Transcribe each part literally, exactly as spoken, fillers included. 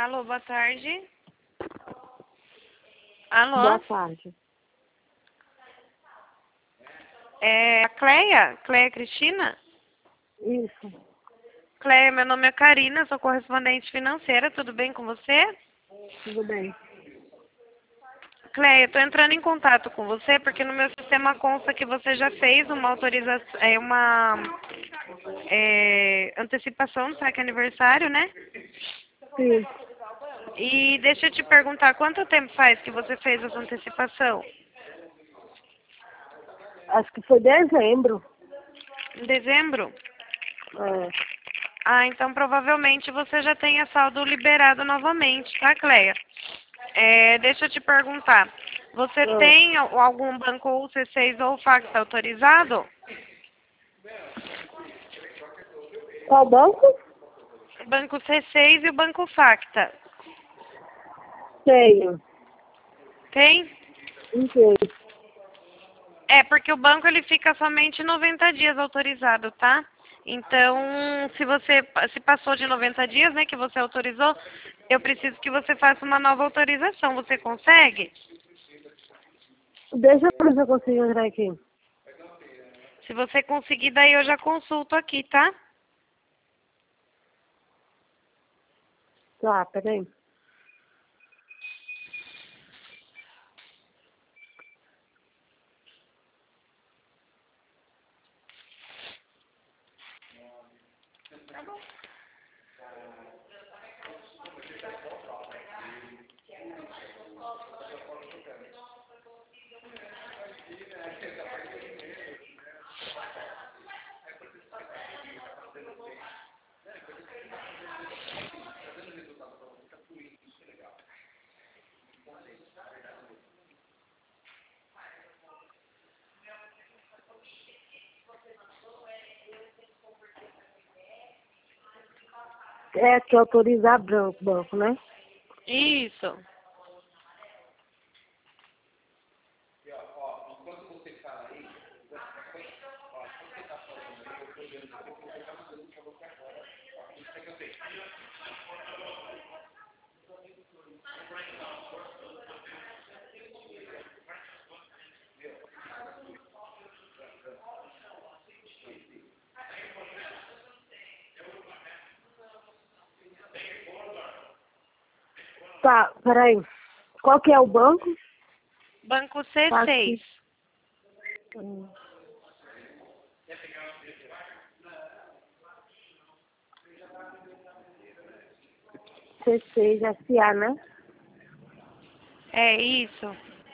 Alô, boa tarde. Alô? Boa tarde. É a Cleia? Cleia Cristina? Isso. Cleia, meu nome é Karina, sou correspondente financeira, tudo bem com você? Tudo bem. Cleia, estou entrando em contato com você porque no meu sistema consta que você já fez uma autorização, é, uma é, antecipação do saque aniversário, né? Sim. E deixa eu te perguntar, quanto tempo faz que você fez essa antecipação? Acho que foi dezembro. Em dezembro? É. Ah, então provavelmente você já tenha saldo liberado novamente, tá, Cleia? É, deixa eu te perguntar, você É. tem al- algum banco ou C seis ou fax autorizado? Qual banco? O banco C seis e o banco Facta. Tenho. Tem? Entendo. É, porque o banco ele fica somente noventa dias autorizado, tá? Então, se você se passou de noventa dias, né, que você autorizou, eu preciso que você faça uma nova autorização. Você consegue? Deixa eu ver se eu consigo entrar aqui. Se você conseguir, daí eu já consulto aqui, tá? Tá, peraí. É que autorizar branco, banco, né? Isso. Tá, peraí. Qual que é o banco? Banco Tá C seis. aqui. Hum. C seis S A, né? É isso.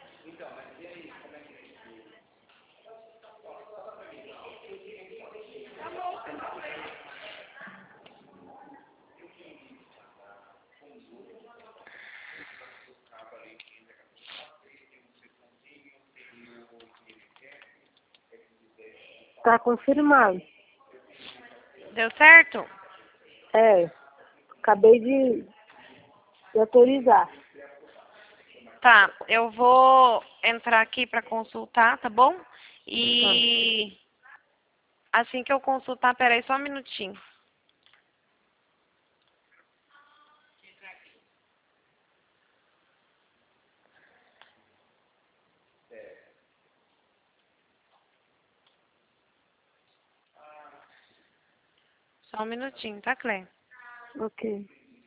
Tá confirmado. Deu certo? É. Acabei de, de autorizar. Tá, eu vou entrar aqui para consultar, tá bom? Tá. E assim que eu consultar, peraí só um minutinho. Só um minutinho, tá, Clé? Ok.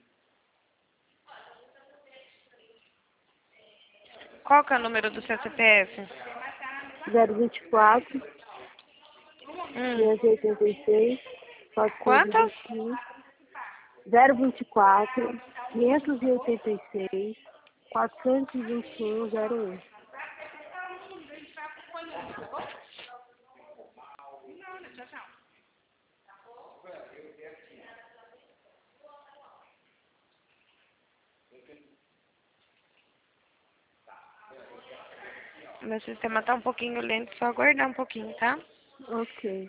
Qual que é o número do seu C P F? zero vinte e quatro, Hum, quinhentos e oitenta e seis, quatrocentos e quantas? vinte e um. zero vinte e quatro, quinhentos e oitenta e seis, quatrocentos e vinte e um, zero um. Meu sistema tá um pouquinho lento, só aguardar um pouquinho, tá? Ok.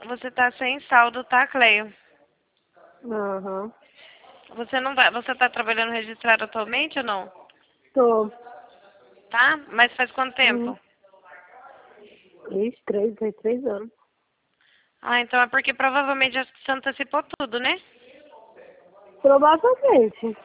Você tá sem saldo, tá, Cleio? Aham. Você não vai, você tá trabalhando registrado atualmente ou não? Tô. Tá? Mas faz quanto Uhum. tempo? Ixi, três, faz três anos. Ah, então é porque provavelmente acho que você antecipou tudo, né? Provavelmente.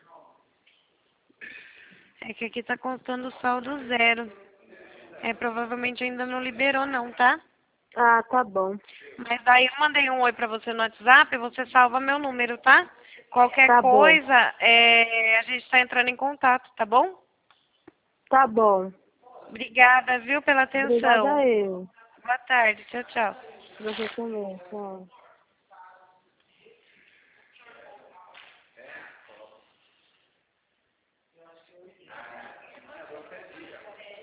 É que aqui tá constando saldo zero. É, provavelmente ainda não liberou não, tá? Ah, tá bom. Mas daí eu mandei um oi pra você no WhatsApp, você salva meu número, tá? Qualquer Tá bom. coisa, é, a gente tá entrando em contato, tá bom? Tá bom. Obrigada, viu, pela atenção. Obrigada eu. Boa tarde, tchau, tchau. Você também, tchau.